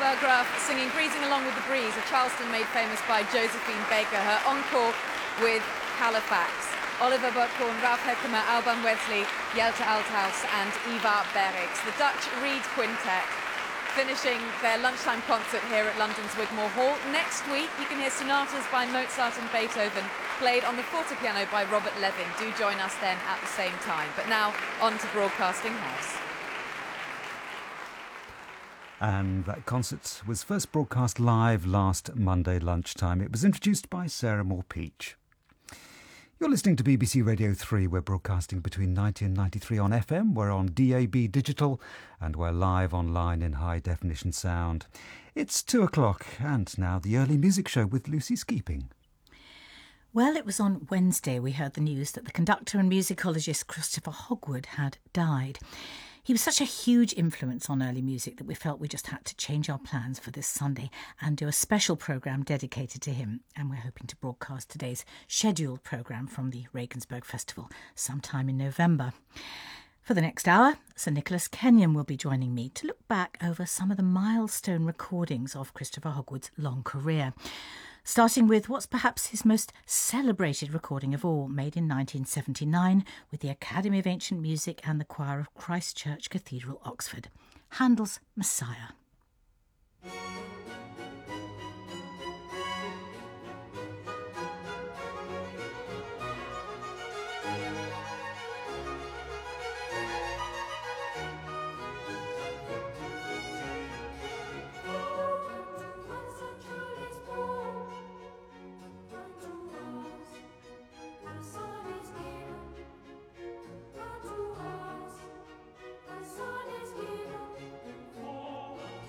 Berggraf singing Breezing Along with the Breeze, a Charleston made famous by Josephine Baker, her encore with Halifax. Oliver Burkehoorn, Ralph Heckemer, Alban Wesley, Jelte Althaus and Ivar Berriks. The Dutch Reed Quintet finishing their lunchtime concert here at London's Wigmore Hall. Next week you can hear sonatas by Mozart and Beethoven played on the fortepiano by Robert Levin. Do join us then at the same time. But now on to Broadcasting House. And that concert was first broadcast live last Monday lunchtime. It was introduced by Sarah Moore-Peach. You're listening to BBC Radio 3. We're broadcasting between 90 and 93 on FM. We're on DAB digital and we're live online in high definition sound. It's 2 o'clock and now the early music show with Lucy Skeeping. Well, it was on Wednesday we heard the news that the conductor and musicologist Christopher Hogwood had died. He was such a huge influence on early music that we felt we just had to change our plans for this Sunday and do a special programme dedicated to him. And we're hoping to broadcast today's scheduled programme from the Regensburg Festival sometime in November. For the next hour, Sir Nicholas Kenyon will be joining me to look back over some of the milestone recordings of Christopher Hogwood's long career. Starting with what's perhaps his most celebrated recording of all, made in 1979 with the Academy of Ancient Music and the choir of Christ Church Cathedral, Oxford. Handel's Messiah. Son is given.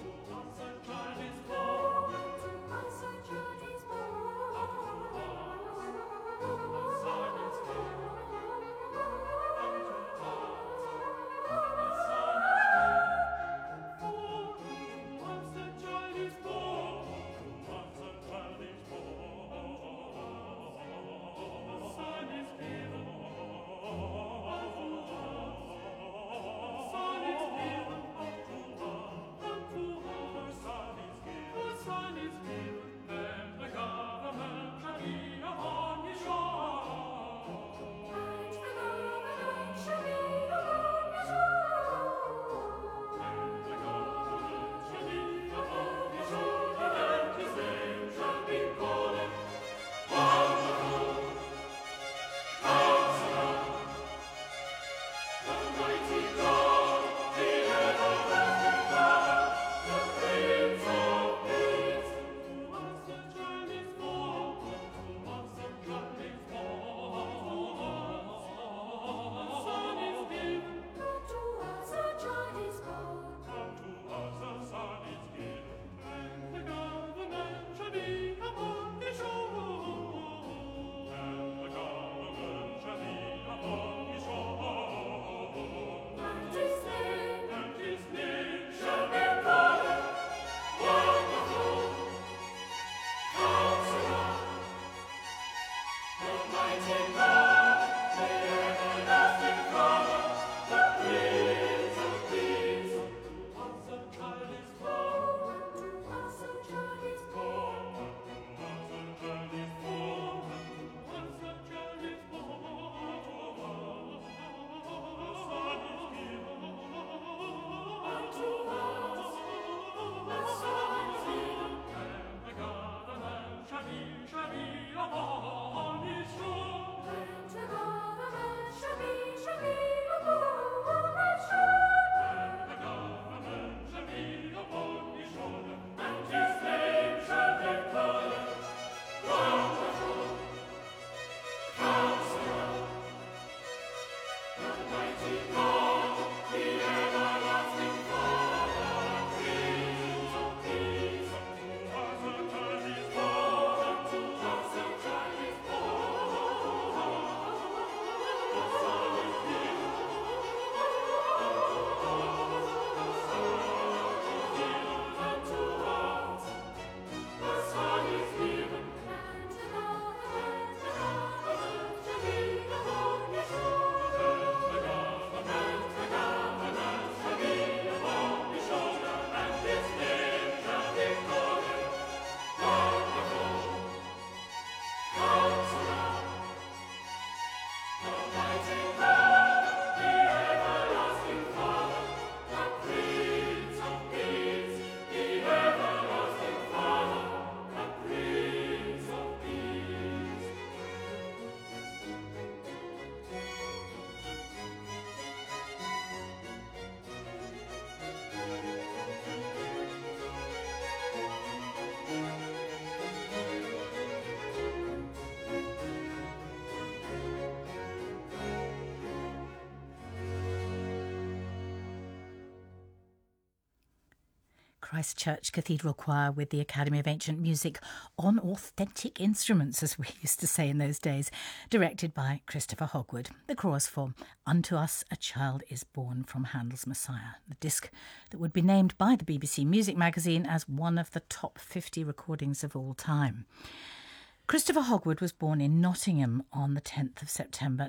Christchurch Cathedral Choir with the Academy of Ancient Music on authentic instruments, as we used to say in those days, directed by Christopher Hogwood. The chorus for Unto Us a Child is Born from Handel's Messiah, the disc that would be named by the BBC Music Magazine as one of the top 50 recordings of all time. Christopher Hogwood was born in Nottingham on the 10th of September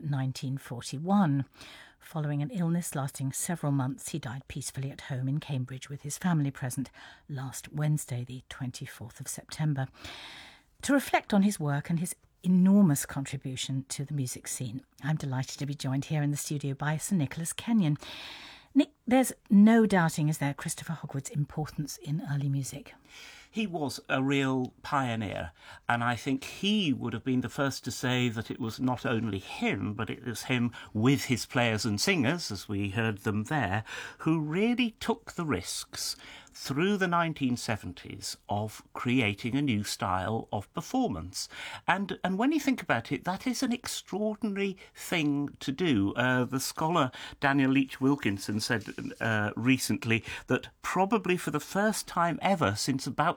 1941. Following an illness lasting several months, he died peacefully at home in Cambridge with his family present last Wednesday, the 24th of September. To reflect on his work and his enormous contribution to the music scene, I'm delighted to be joined here in the studio by Sir Nicholas Kenyon. Nick, there's no doubting, is there, Christopher Hogwood's importance in early music? He was a real pioneer, and I think he would have been the first to say that it was not only him, but it was him with his players and singers, as we heard them there, who really took the risks through the 1970s of creating a new style of performance. And when you think about it, that is an extraordinary thing to do. The scholar Daniel Leach Wilkinson said recently that probably for the first time ever since about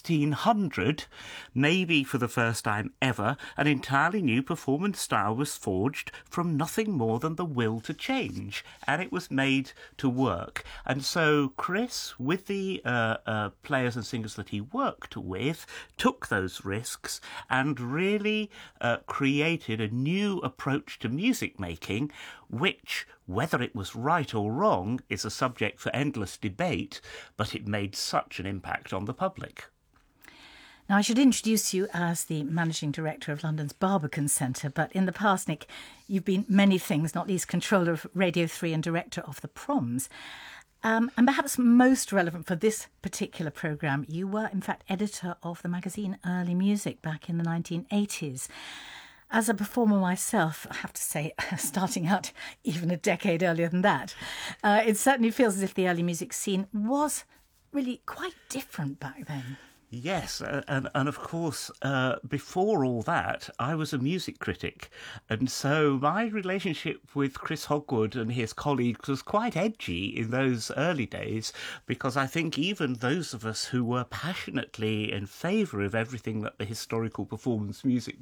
1600, maybe for the first time ever, an entirely new performance style was forged from nothing more than the will to change, and it was made to work. And so Chris, with the players and singers that he worked with, took those risks and really created a new approach to music making, which, whether it was right or wrong, is a subject for endless debate, but it made such an impact on the public. Now, I should introduce you as the Managing Director of London's Barbican Centre, but in the past, Nick, you've been many things, not least controller of Radio 3 and director of the Proms. And perhaps most relevant for this particular programme, you were, in fact, editor of the magazine Early Music back in the 1980s. As a performer myself, I have to say, starting out even a decade earlier than that, it certainly feels as if the early music scene was really quite different back then. Yes, and of course, before all that, I was a music critic, and so my relationship with Chris Hogwood and his colleagues was quite edgy in those early days, because I think even those of us who were passionately in favour of everything that the historical performance music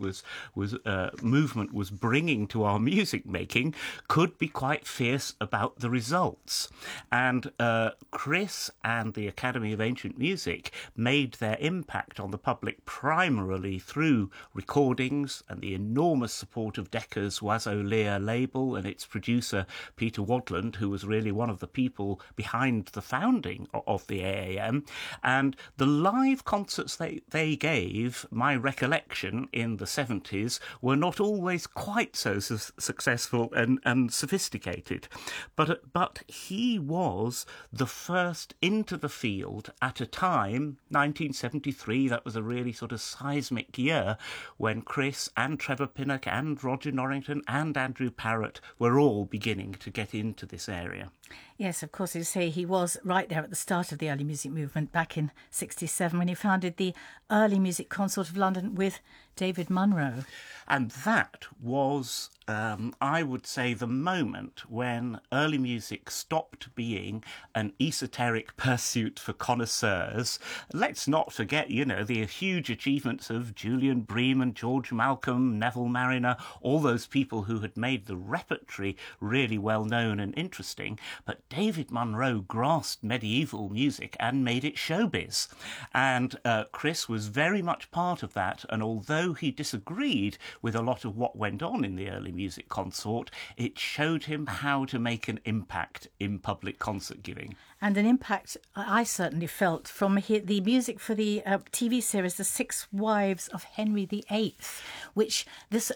movement was bringing to our music making could be quite fierce about the results. And Chris and the Academy of Ancient Music made their impact on the public primarily through recordings and the enormous support of Decca's Oiseau Lyre label and its producer Peter Wadland, who was really one of the people behind the founding of the AAM. And the live concerts they gave, my recollection in the 70s, were not always quite so successful and sophisticated. But he was the first into the field at a time, 1973, that was a really sort of seismic year when Chris and Trevor Pinnock and Roger Norrington and Andrew Parrott were all beginning to get into this area. Yes, of course, as you say, he was right there at the start of the early music movement back in 1967 when he founded the Early Music Consort of London with David Munro. And that was, I would say, the moment when early music stopped being an esoteric pursuit for connoisseurs. Let's not forget, the huge achievements of Julian Bream and George Malcolm, Neville Marriner, all those people who had made the repertory really well known and interesting. But David Munro grasped medieval music and made it showbiz. And Chris was very much part of that. And although he disagreed with a lot of what went on in the early music consort, it showed him how to make an impact in public concert giving. And an impact I certainly felt from the music for the TV series The Six Wives of Henry VIII, which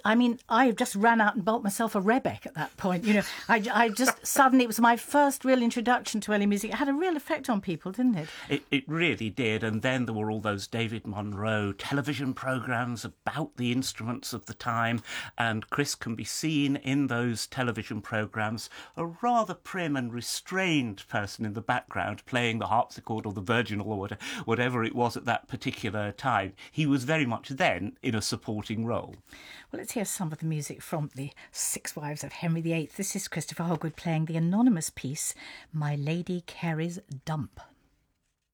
I just ran out and bought myself a Rebek at that point. I just suddenly, it was my first real introduction to early music. It had a real effect on people, didn't it? It really did. And then there were all those David Munro television programmes about the instruments of the time. And Chris can be seen in those television programmes, a rather prim and restrained person in the background playing the harpsichord or the virginal or whatever it was at that particular time. He was very much then in a supporting role. Well, let's hear some of the music from The Six Wives of Henry VIII. This is Christopher Hogwood playing the anonymous piece, My Lady Carey's Dump.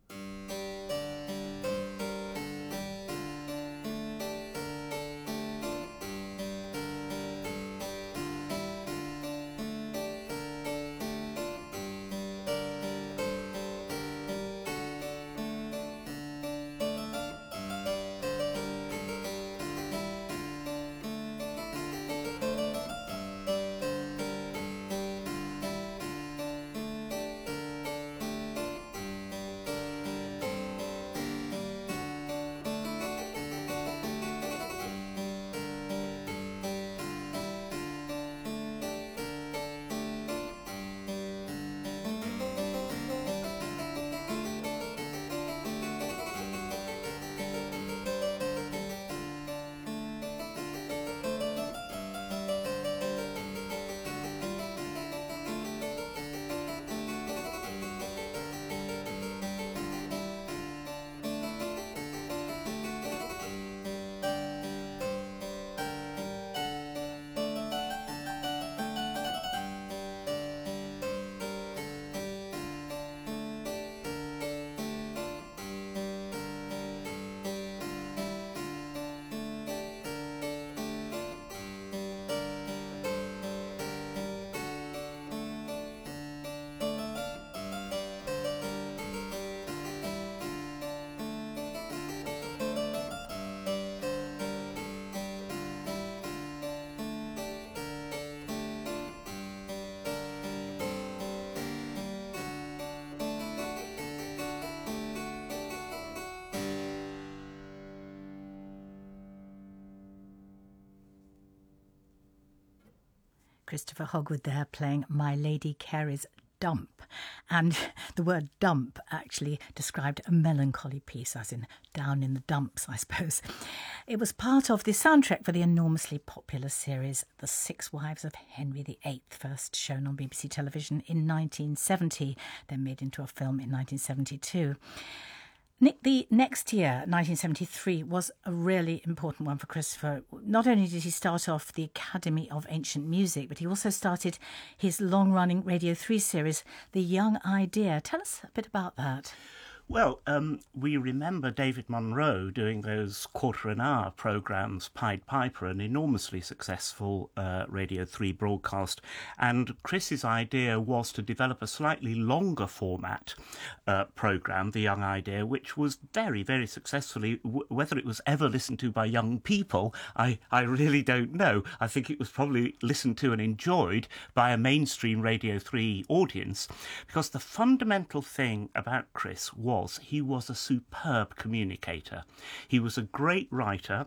Christopher Hogwood there playing My Lady Carey's Dump. And the word dump actually described a melancholy piece, as in down in the dumps, I suppose. It was part of the soundtrack for the enormously popular series The Six Wives of Henry VIII, first shown on BBC television in 1970, then made into a film in 1972. Nick, the next year, 1973, was a really important one for Christopher. Not only did he start off the Academy of Ancient Music, but he also started his long-running Radio 3 series, The Young Idea. Tell us a bit about that. Well, we remember David Munro doing those quarter-an-hour programmes, Pied Piper, an enormously successful Radio 3 broadcast. And Chris's idea was to develop a slightly longer format programme, The Young Idea, which was very, very successfully, whether it was ever listened to by young people, I really don't know. I think it was probably listened to and enjoyed by a mainstream Radio 3 audience, because the fundamental thing about Chris was he was a superb communicator. He was a great writer.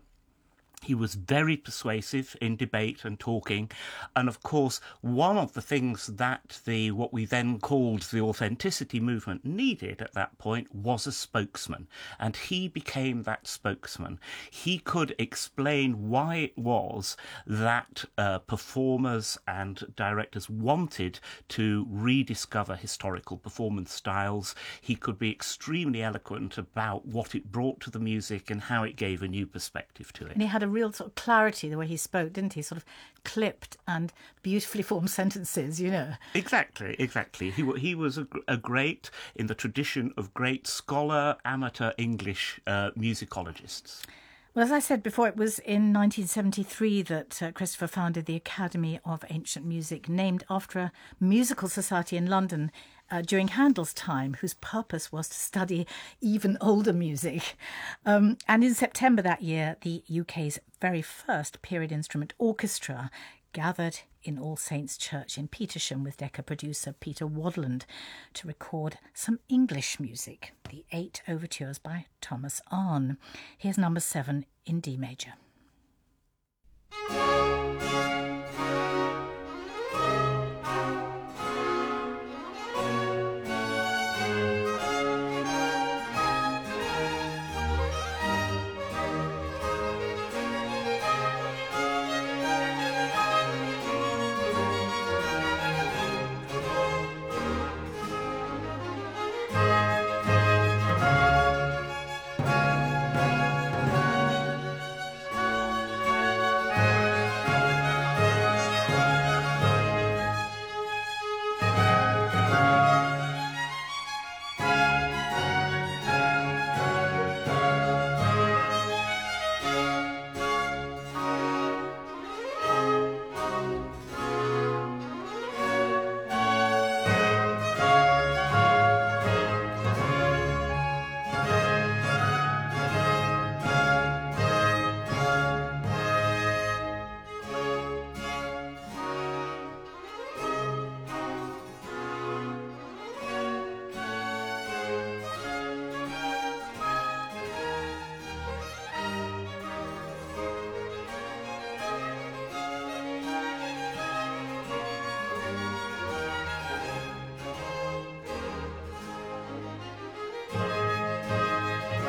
He was very persuasive in debate and talking. And of course, one of the things that what we then called the authenticity movement needed at that point was a spokesman. And he became that spokesman. He could explain why it was that performers and directors wanted to rediscover historical performance styles. He could be extremely eloquent about what it brought to the music and how it gave a new perspective to it. And he had a real sort of clarity the way he spoke, didn't he? Sort of clipped and beautifully formed sentences, you know. Exactly. He was a great, in the tradition of great scholar, amateur English musicologists. Well, as I said before, it was in 1973 that Christopher founded the Academy of Ancient Music, named after a musical society in London during Handel's time, whose purpose was to study even older music. And in September that year, the UK's very first period instrument orchestra gathered in All Saints Church in Petersham with Decca producer Peter Wadland to record some English music, the 8 overtures by Thomas Arne. Here's number 7 in D major.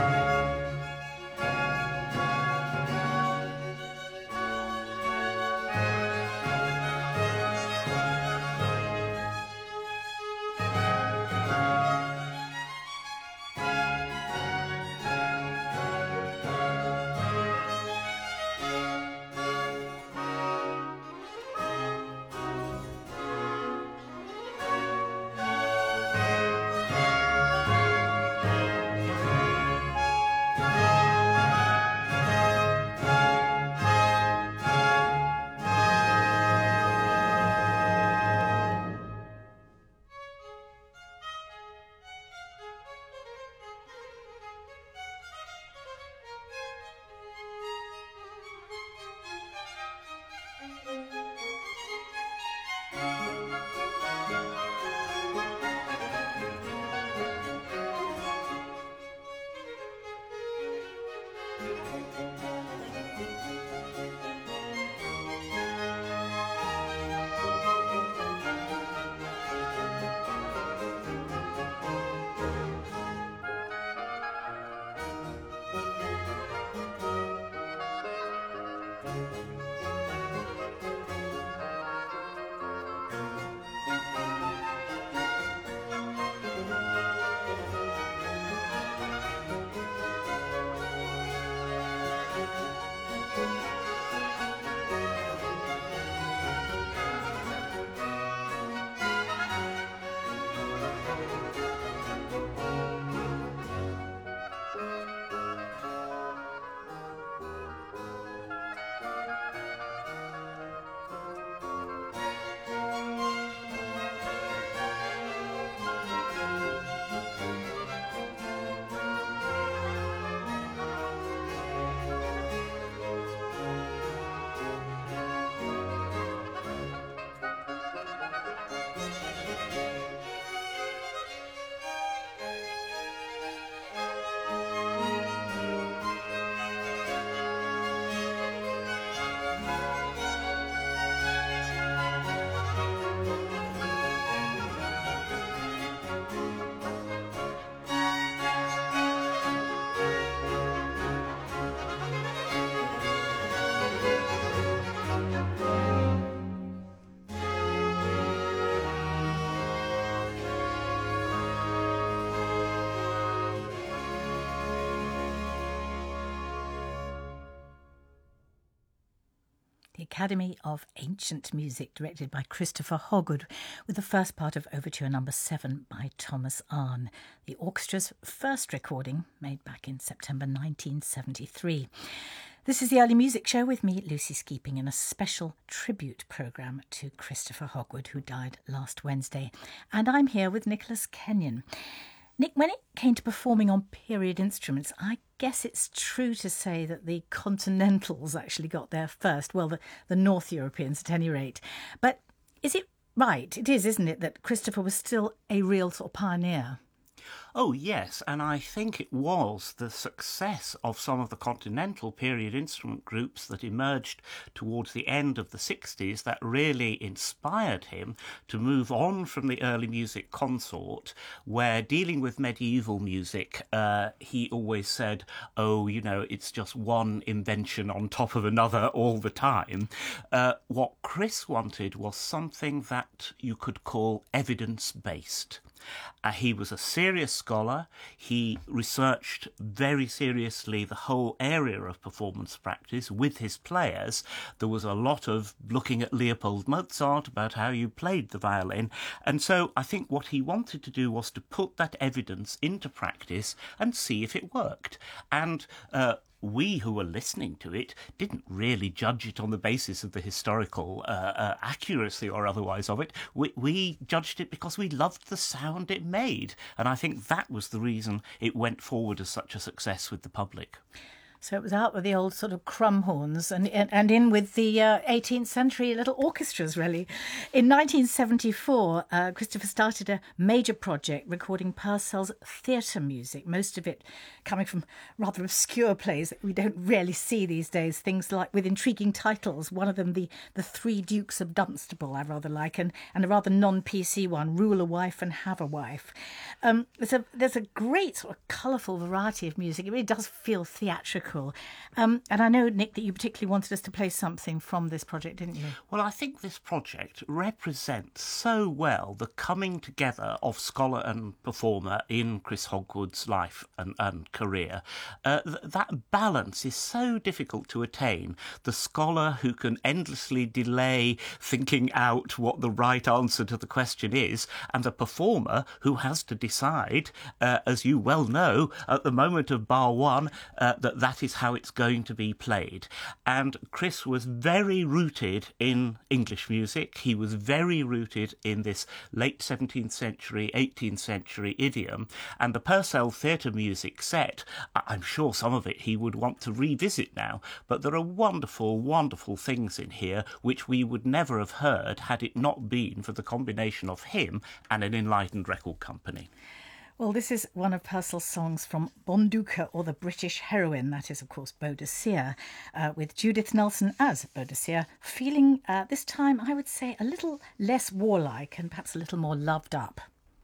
The Academy of Ancient Music, directed by Christopher Hogwood, with the first part of Overture No. 7 by Thomas Arne, the orchestra's first recording, made back in September 1973. This is the Early Music Show with me, Lucy Skeeping, in a special tribute programme to Christopher Hogwood, who died last Wednesday. And I'm here with Nicholas Kenyon. Nick, when it came to performing on period instruments, I guess it's true to say that the Continentals actually got there first. Well, the North Europeans at any rate. But is it right? It is, isn't it, that Christopher was still a real sort of pioneer? Oh, yes, and I think it was the success of some of the continental period instrument groups that emerged towards the end of the 60s that really inspired him to move on from the early music consort, where dealing with medieval music, he always said, oh, you know, it's just one invention on top of another all the time. What Chris wanted was something that you could call evidence-based. He was a serious scholar. He researched very seriously the whole area of performance practice with his players. There was a lot of looking at Leopold Mozart about how you played the violin. And so I think what he wanted to do was to put that evidence into practice and see if it worked. And we who were listening to it didn't really judge it on the basis of the historical accuracy or otherwise of it. We judged it because we loved the sound it made. And I think that was the reason it went forward as such a success with the public. So it was out with the old sort of crumb horns and in with the 18th century little orchestras, really. In 1974, Christopher started a major project recording Purcell's theatre music, most of it coming from rather obscure plays that we don't really see these days, things like with intriguing titles, one of them the Three Dukes of Dunstable, I rather like, and a rather non-PC one, Rule a Wife and Have a Wife. There's a great sort of colourful variety of music. It really does feel theatrical. And I know, Nick, that you particularly wanted us to play something from this project, didn't you? Well, I think this project represents so well the coming together of scholar and performer in Chris Hogwood's life and career. That balance is so difficult to attain. The scholar who can endlessly delay thinking out what the right answer to the question is, and the performer who has to decide, as you well know, at the moment of bar one, that is how it's going to be played. And Chris was very rooted in English music. He was very rooted in this late 17th century, 18th century idiom. And the Purcell theatre music set, I'm sure some of it he would want to revisit now, but there are wonderful, wonderful things in here which we would never have heard had it not been for the combination of him and an enlightened record company. Well, this is one of Purcell's songs from Bonduca, or the British Heroine. That is, of course, Boadicea, with Judith Nelson as Boadicea, feeling this time, I would say, a little less warlike and perhaps a little more loved up.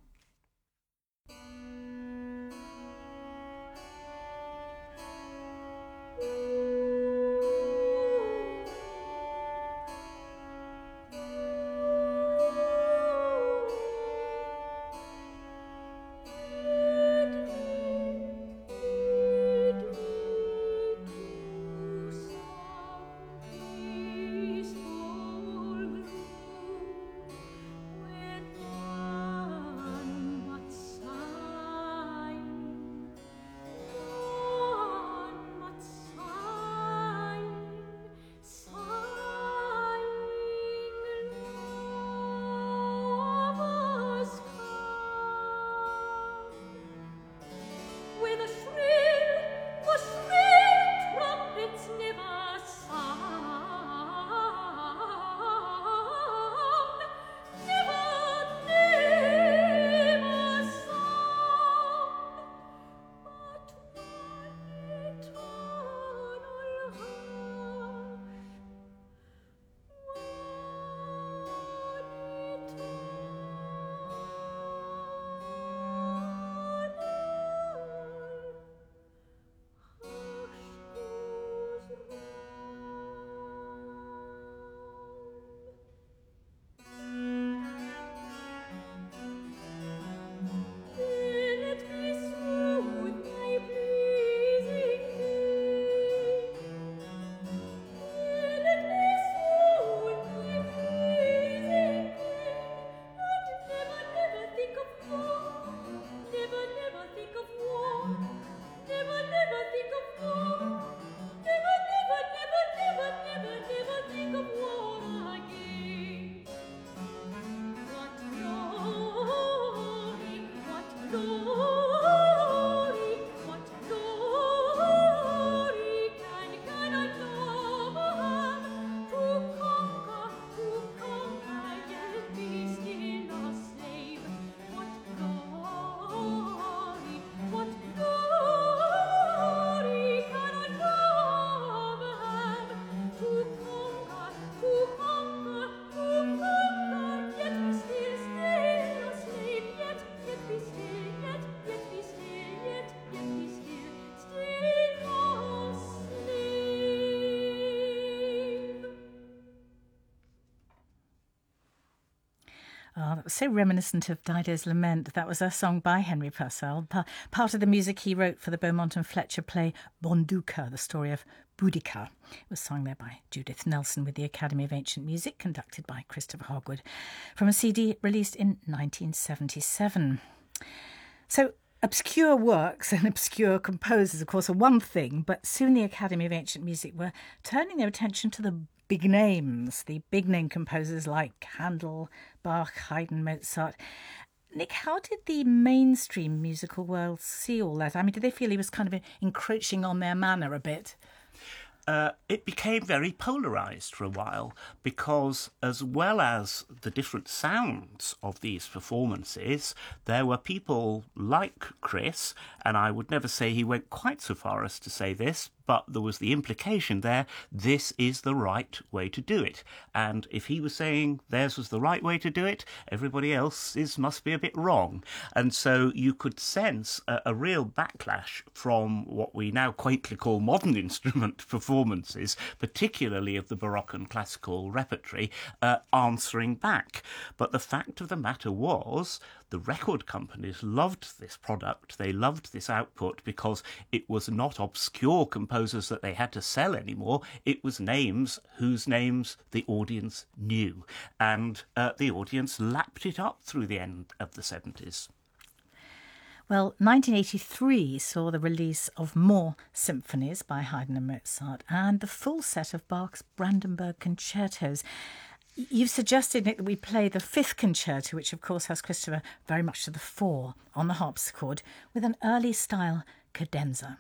Oh, that was so reminiscent of Dido's Lament. That was a song by Henry Purcell, part of the music he wrote for the Beaumont and Fletcher play Bonduca, the story of Boudica. It was sung there by Judith Nelson with the Academy of Ancient Music, conducted by Christopher Hogwood, from a CD released in 1977. So, obscure works and obscure composers, of course, are one thing, but soon the Academy of Ancient Music were turning their attention to the big names, the big name composers like Handel, Bach, Haydn, Mozart. Nick, how did the mainstream musical world see all that? I mean, did they feel he was kind of encroaching on their manner a bit? It became very polarised for a while because, as well as the different sounds of these performances, there were people like Chris, and I would never say he went quite so far as to say this, but there was the implication there, this is the right way to do it. And if he was saying theirs was the right way to do it, everybody else's must be a bit wrong. And so you could sense a real backlash from what we now quaintly call modern instrument performances, particularly of the Baroque and classical repertory, answering back. But the fact of the matter was, the record companies loved this product, they loved this output because it was not obscure composers that they had to sell anymore, it was names whose names the audience knew. And the audience lapped it up through the end of the 70s. Well, 1983 saw the release of more symphonies by Haydn and Mozart and the full set of Bach's Brandenburg concertos. You've suggested, Nick, that we play the fifth concerto, which of course has Christopher very much to the fore on the harpsichord, with an early style cadenza.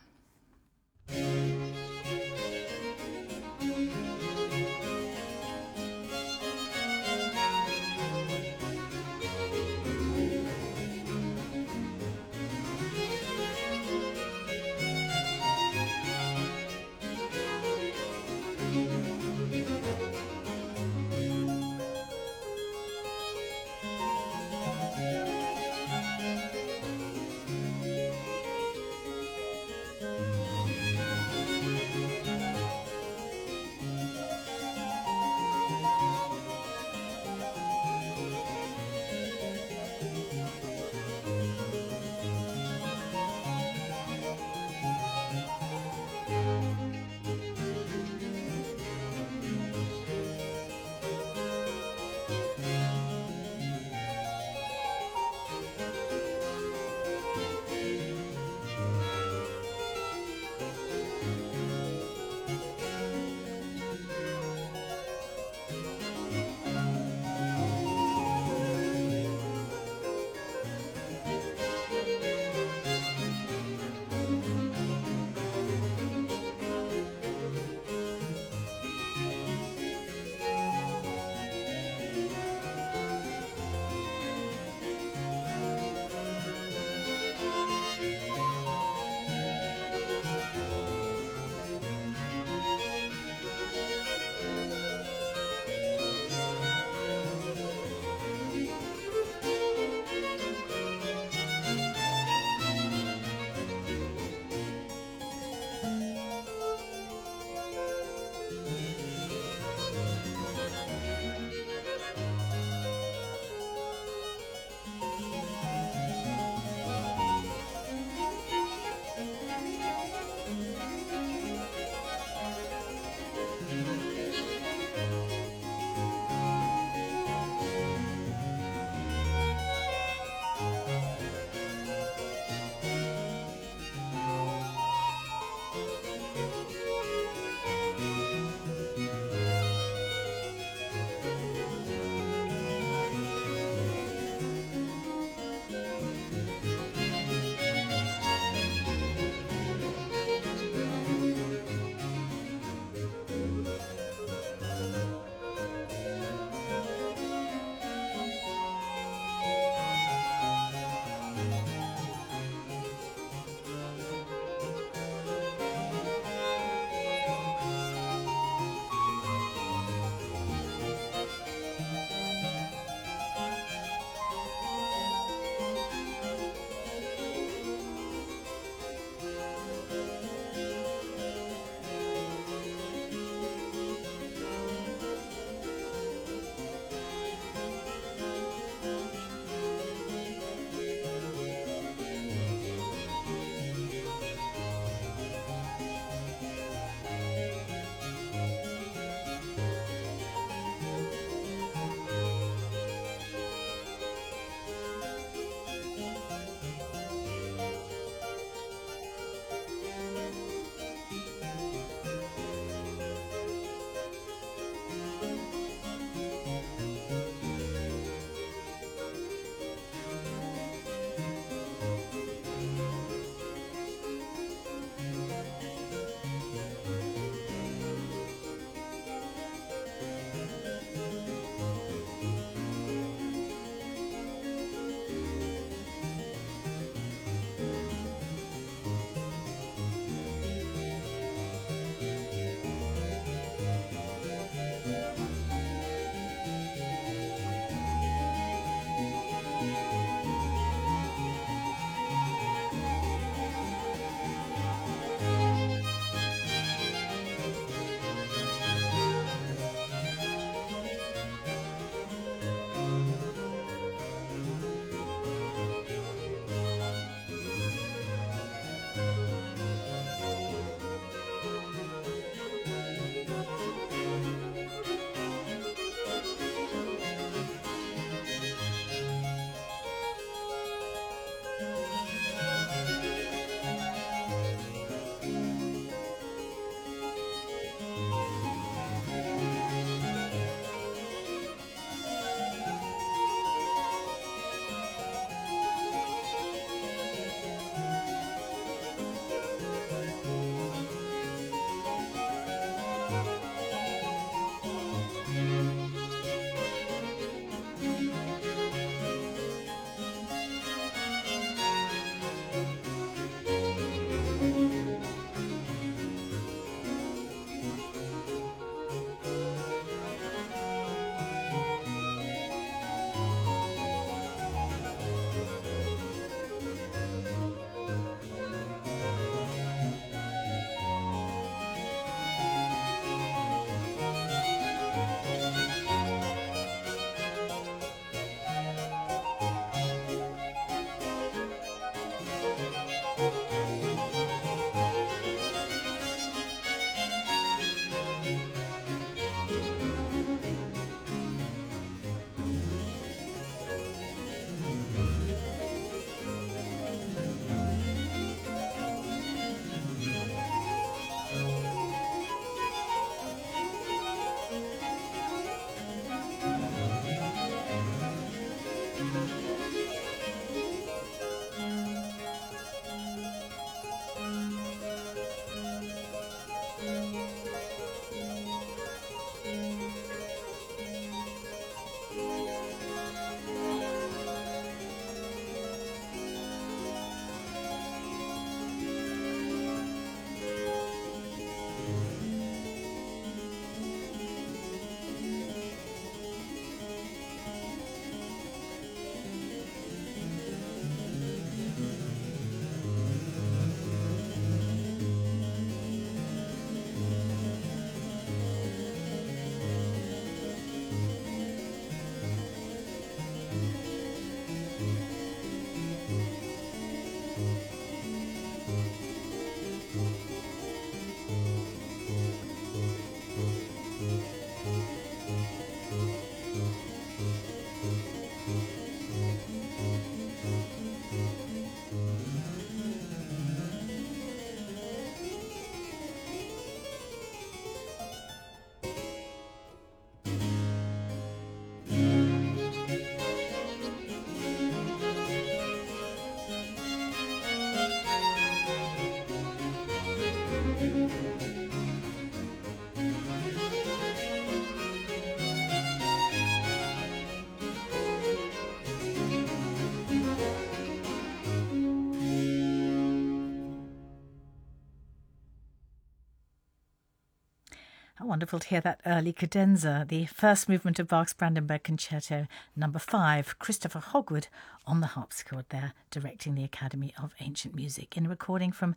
How wonderful to hear that early cadenza, the first movement of Bach's Brandenburg Concerto No. 5, Christopher Hogwood on the harpsichord there, directing the Academy of Ancient Music in a recording from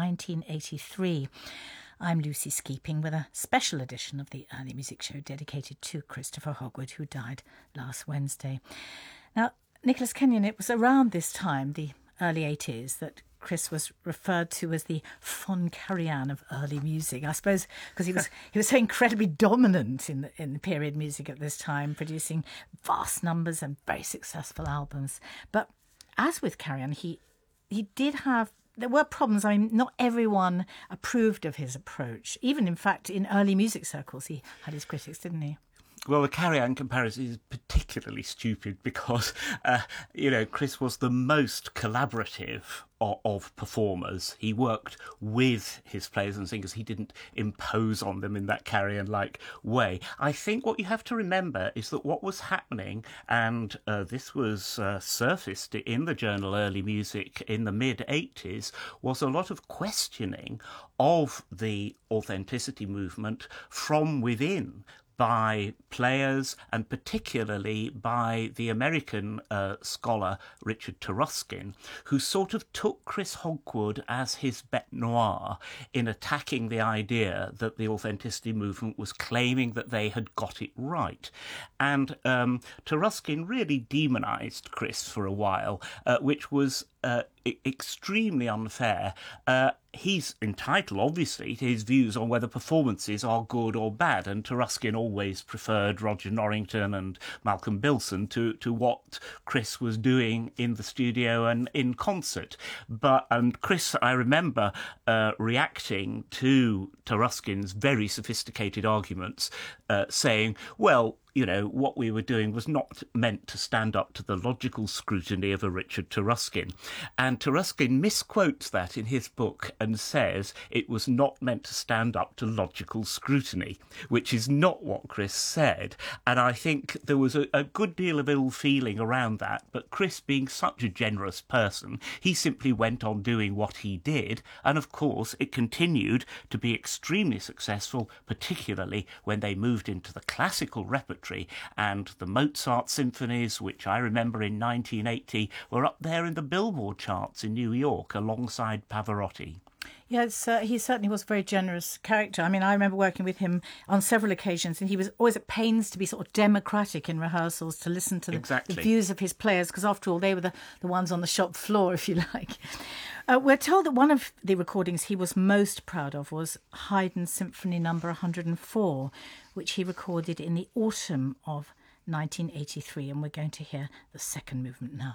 1983. I'm Lucy Skeeping with a special edition of the Early Music Show dedicated to Christopher Hogwood, who died last Wednesday. Now, Nicholas Kenyon, it was around this time, the early 80s, that Chris was referred to as the von Karajan of early music, I suppose, because he was so incredibly dominant in the period music at this time, producing vast numbers and very successful albums. But as with Karajan, he did have. There were problems. I mean, not everyone approved of his approach. Even, in fact, in early music circles, he had his critics, didn't he? Well, the Karajan comparison is particularly stupid because, Chris was the most collaborative of performers. He worked with his players and singers. He didn't impose on them in that Karajan-like way. I think what you have to remember is that what was happening, and this was surfaced in the journal Early Music in the mid-80s, was a lot of questioning of the authenticity movement from within, by players and particularly by the American scholar Richard Taruskin, who sort of took Chris Hogwood as his bête noire in attacking the idea that the authenticity movement was claiming that they had got it right. And Taruskin really demonised Chris for a while, which was extremely unfair. He's entitled, obviously, to his views on whether performances are good or bad, and Taruskin always preferred Roger Norrington and Malcolm Bilson to what Chris was doing in the studio and in concert. And Chris, I remember reacting to Taruskin's very sophisticated arguments, saying, well, what we were doing was not meant to stand up to the logical scrutiny of a Richard Taruskin. And Taruskin misquotes that in his book and says it was not meant to stand up to logical scrutiny, which is not what Chris said. And I think there was a good deal of ill feeling around that. But Chris, being such a generous person, he simply went on doing what he did. And of course, it continued to be extremely successful, particularly when they moved into the classical repertoire, and the Mozart symphonies, which I remember in 1980 were up there in the Billboard charts in New York alongside Pavarotti. Yes, he certainly was a very generous character. I mean, I remember working with him on several occasions, and he was always at pains to be sort of democratic in rehearsals, to listen to the views of his players, because after all, they were the ones on the shop floor, if you like. We're told that one of the recordings he was most proud of was Haydn's Symphony No. 104, which he recorded in the autumn of 1983, and we're going to hear the second movement now.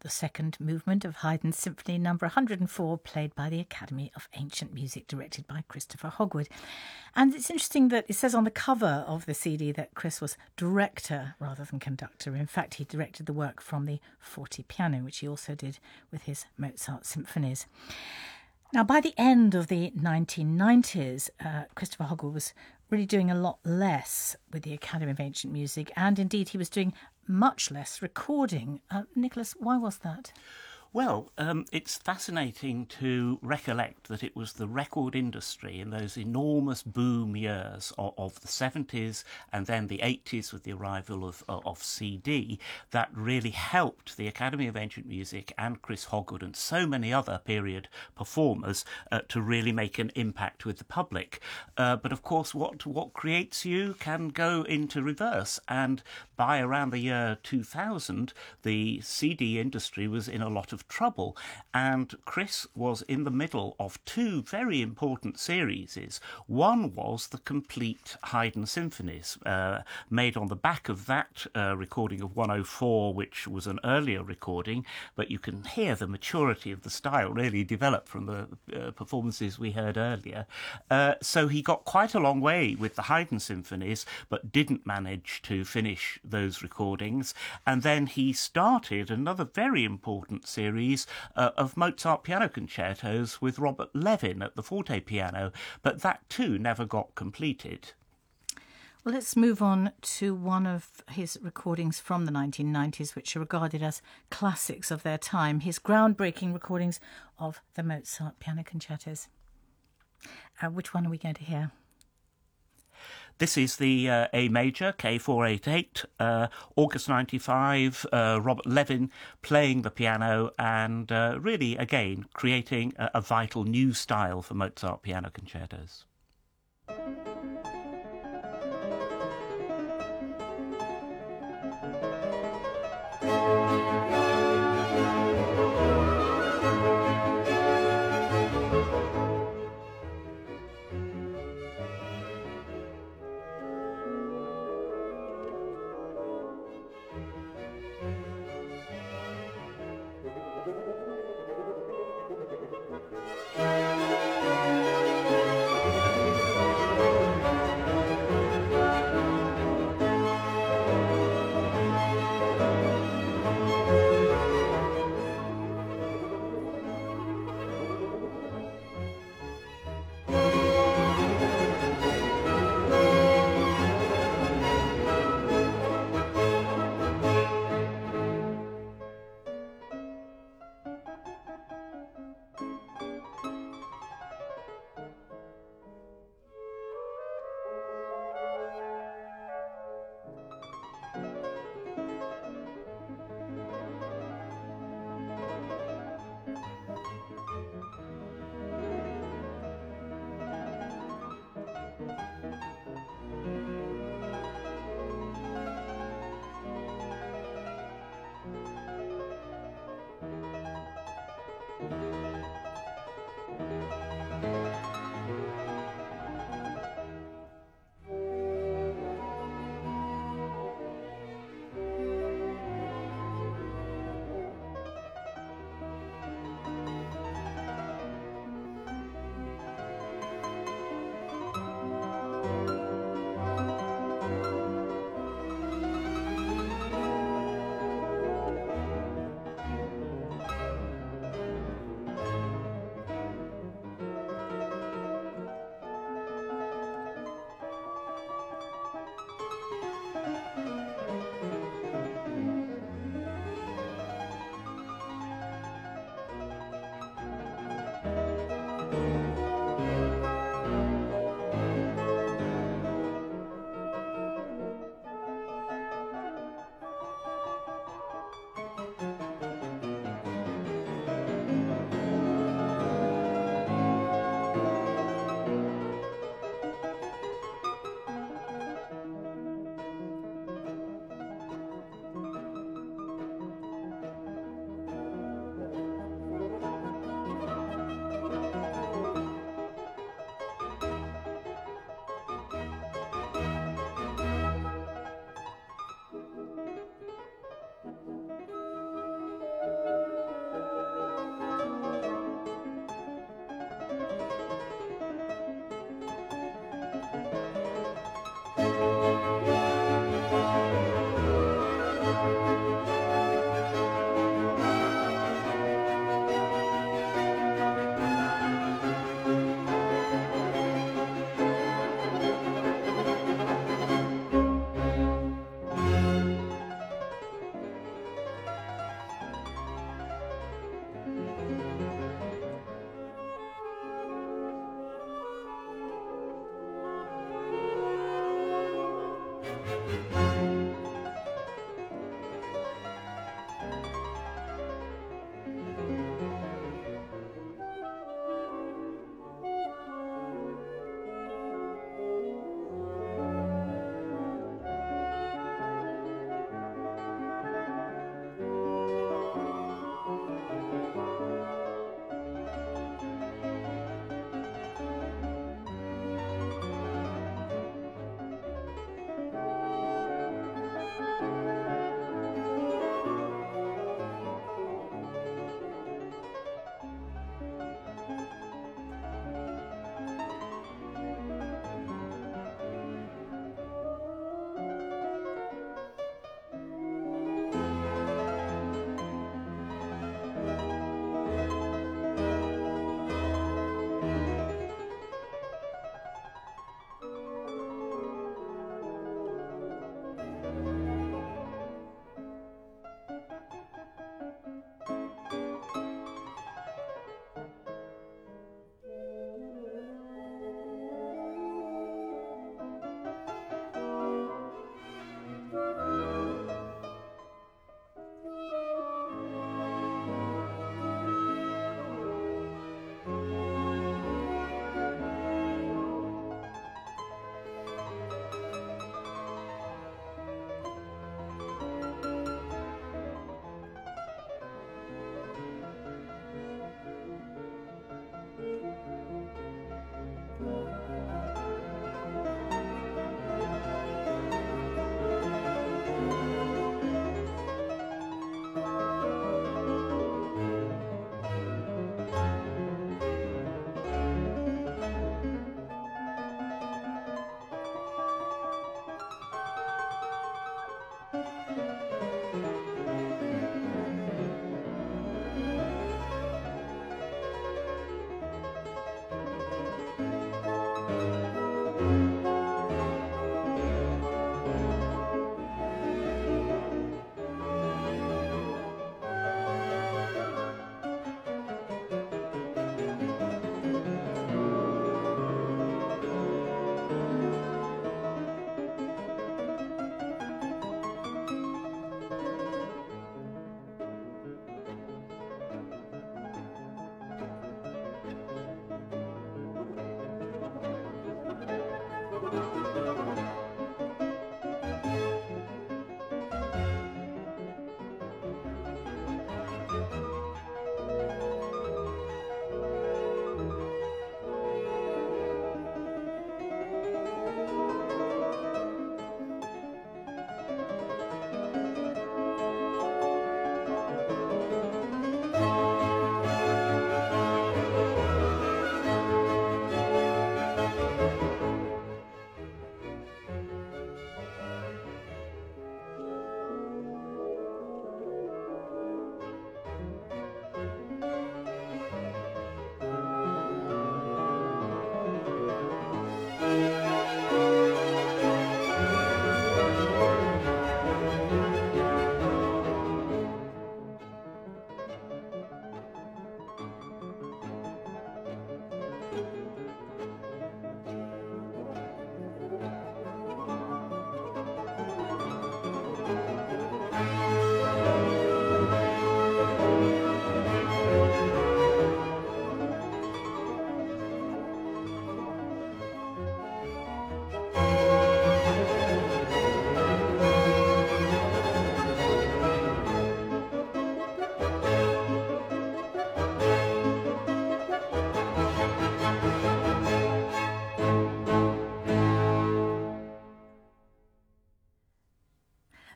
the second movement of Haydn's Symphony Number 104, played by the Academy of Ancient Music, directed by Christopher Hogwood. And it's interesting that it says on the cover of the CD that Chris was director rather than conductor. In fact, he directed the work from the forte piano, which he also did with his Mozart symphonies. Now, by the end of the 1990s, Christopher Hogwood was really doing a lot less with the Academy of Ancient Music, and indeed he was doing much less recording. Nicholas, why was that? Well, it's fascinating to recollect that it was the record industry in those enormous boom years of the 70s and then the 80s with the arrival of CD that really helped the Academy of Ancient Music and Chris Hogwood and so many other period performers to really make an impact with the public. But of course, what creates you can go into reverse. And by around the year 2000, the CD industry was in a lot of trouble, and Chris was in the middle of two very important series. One was the complete Haydn symphonies, made on the back of that recording of 104, which was an earlier recording, but you can hear the maturity of the style really develop from the performances we heard earlier. So he got quite a long way with the Haydn symphonies, but didn't manage to finish those recordings. And then he started another very important series of Mozart piano concertos with Robert Levin at the forte piano, but that too never got completed. Well, let's move on to one of his recordings from the 1990s, which are regarded as classics of their time, his groundbreaking recordings of the Mozart piano concertos. Which one are we going to hear? This is the A major, K488, August 95, Robert Levin playing the piano and really, again, creating a vital new style for Mozart piano concertos.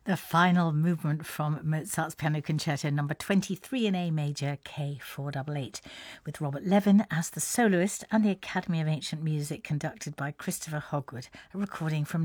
The final movement from Mozart's Piano Concerto number 23 in A major, K488, with Robert Levin as the soloist and the Academy of Ancient Music conducted by Christopher Hogwood, a recording from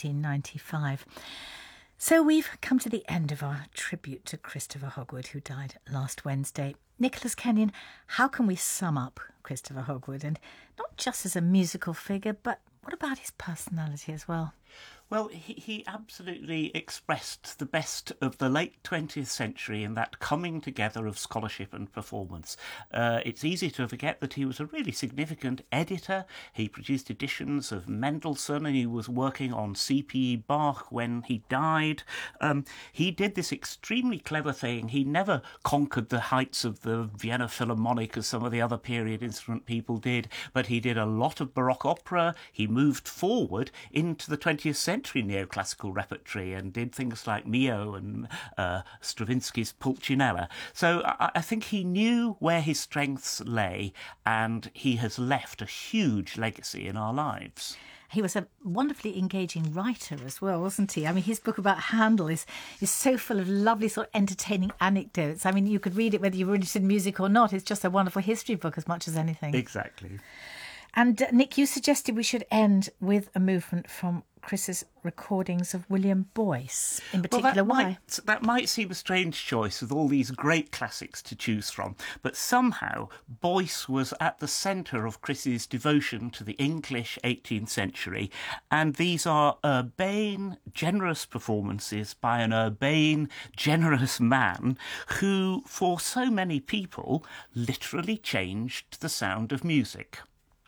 1995. So we've come to the end of our tribute to Christopher Hogwood, who died last Wednesday. Nicholas Kenyon, how can we sum up Christopher Hogwood, and not just as a musical figure, but what about his personality as well? Well, he absolutely expressed the best of the late 20th century in that coming together of scholarship and performance. It's easy to forget that he was a really significant editor. He produced editions of Mendelssohn, and he was working on C.P. Bach when he died. He did this extremely clever thing. He never conquered the heights of the Vienna Philharmonic as some of the other period instrument people did, but he did a lot of Baroque opera. He moved forward into the 20th century neoclassical repertory and did things like Mio and Stravinsky's Pulcinella. So I think he knew where his strengths lay, and he has left a huge legacy in our lives. He was a wonderfully engaging writer as well, wasn't he? I mean, his book about Handel is so full of lovely sort of entertaining anecdotes. I mean, you could read it whether you were interested in music or not. It's just a wonderful history book as much as anything. Exactly. And Nick, you suggested we should end with a movement from Chris's recordings of William Boyce, in particular. Why? That might seem a strange choice with all these great classics to choose from, but somehow Boyce was at the centre of Chris's devotion to the English 18th century, and these are urbane, generous performances by an urbane, generous man who, for so many people, literally changed the sound of music.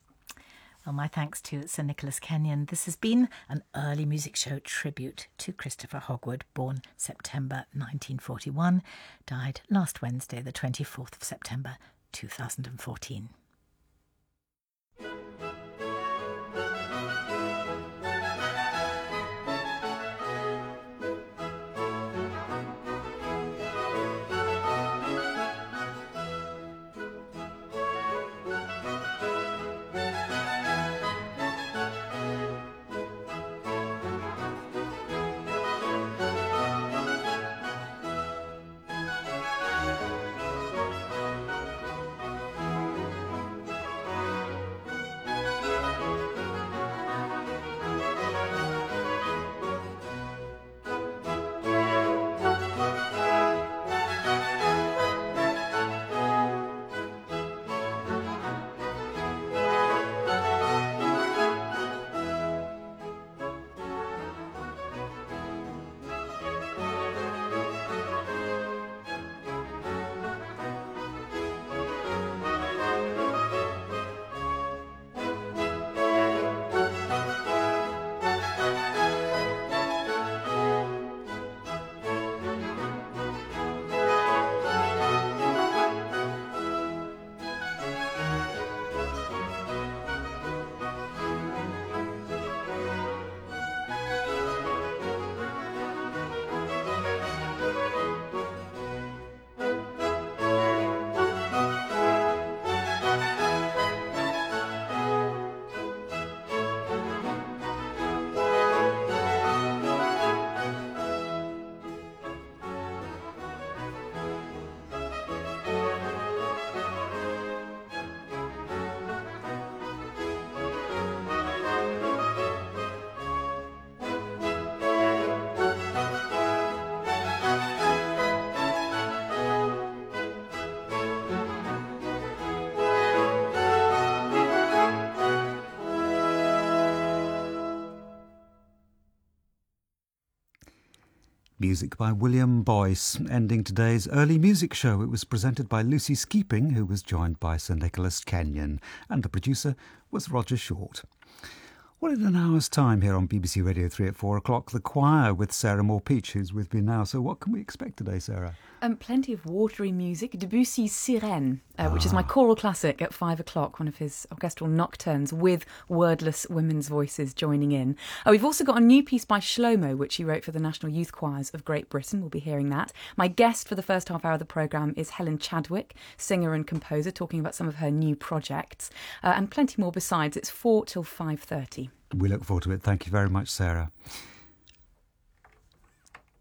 Well, my thanks to Sir Nicholas Kenyon. This has been an early music show tribute to Christopher Hogwood, born September 1941, died last Wednesday, the 24th of September 2014. Music by William Boyce, ending today's early music show. It was presented by Lucy Skeeping, who was joined by Sir Nicholas Kenyon, and the producer was Roger Short. Well, in an hour's time here on BBC Radio 3 at 4 o'clock, The Choir with Sarah Moore-Peach, who's with me now. So what can we expect today, Sarah? Plenty of watery music. Debussy's Sirène, which is my choral classic at 5 o'clock, one of his orchestral nocturnes with wordless women's voices joining in. We've also got a new piece by Shlomo, which he wrote for the National Youth Choirs of Great Britain. We'll be hearing that. My guest for the first half hour of the programme is Helen Chadwick, singer and composer, talking about some of her new projects. And plenty more besides. It's 4 till 5:30. We look forward to it. Thank you very much, Sarah.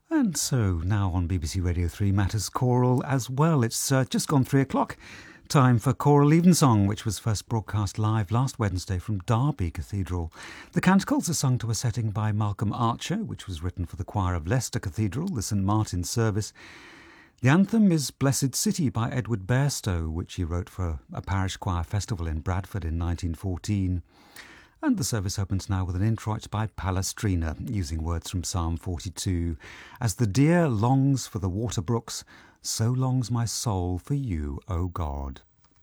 And so now on BBC Radio 3 Matters Choral as well. It's just gone 3 o'clock. Time for Choral Evensong, which was first broadcast live last Wednesday from Derby Cathedral. The canticles are sung to a setting by Malcolm Archer, which was written for the choir of Leicester Cathedral, the St Martin's service. The anthem is Blessed City by Edward Bairstow, which he wrote for a parish choir festival in Bradford in 1914. And the service opens now with an introit by Palestrina, using words from Psalm 42. As the deer longs for the water brooks, so longs my soul for you, O God.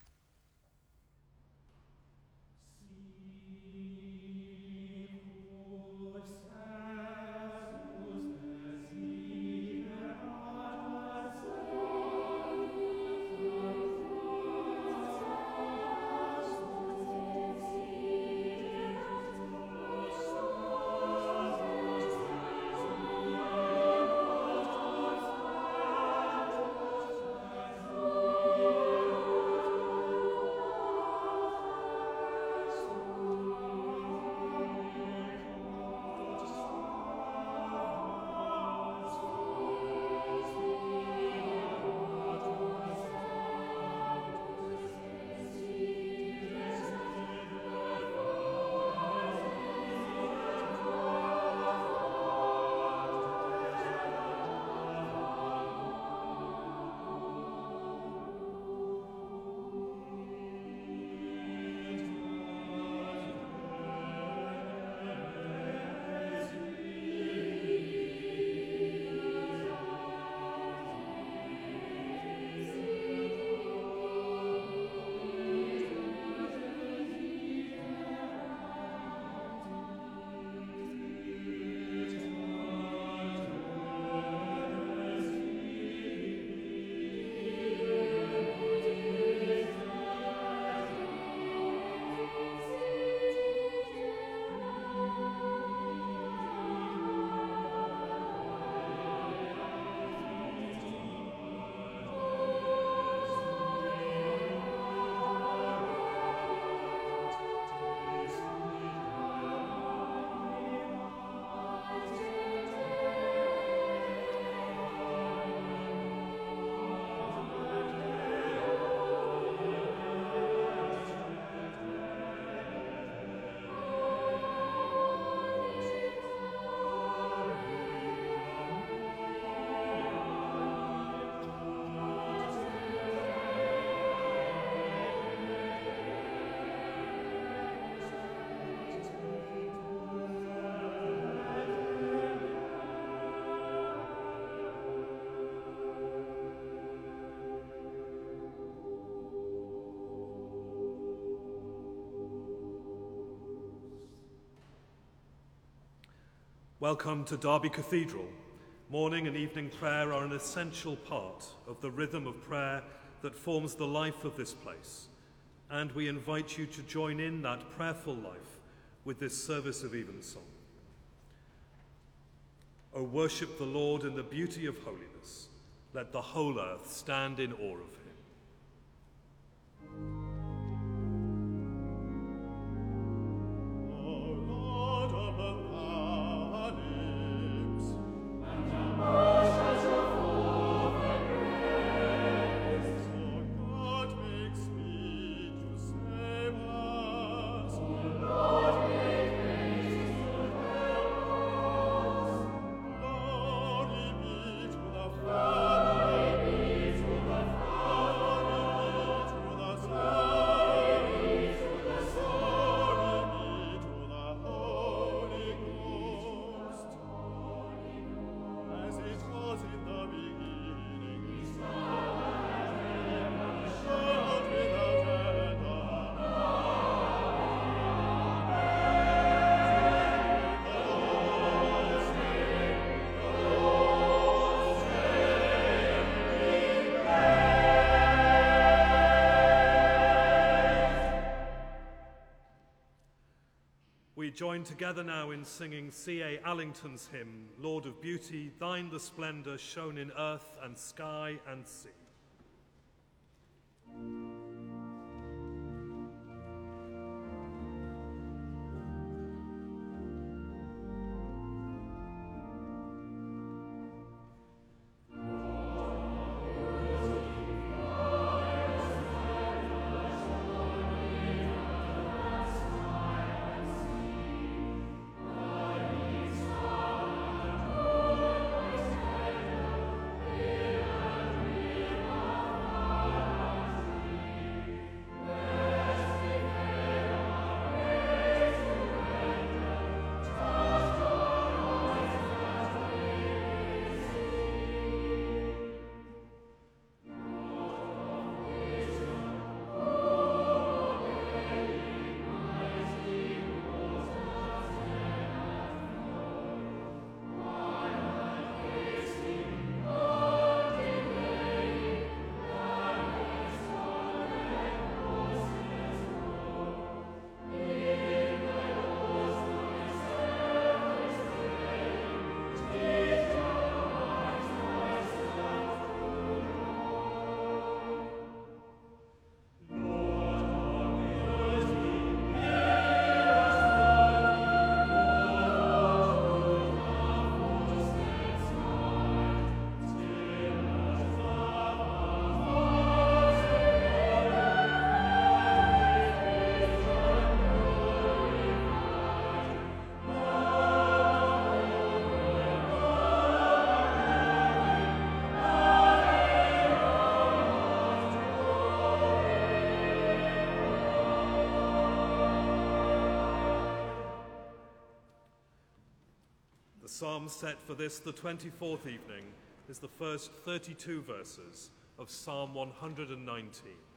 Welcome to Derby Cathedral. Morning and evening prayer are an essential part of the rhythm of prayer that forms the life of this place, and we invite you to join in that prayerful life with this service of evensong. O worship the Lord in the beauty of holiness. Let the whole earth stand in awe of him. We join together now in singing C.A. Allington's hymn, Lord of Beauty, thine the splendour shown in earth and sky and sea. psalm set for this, the 24th evening, is the first 32 verses of Psalm 190.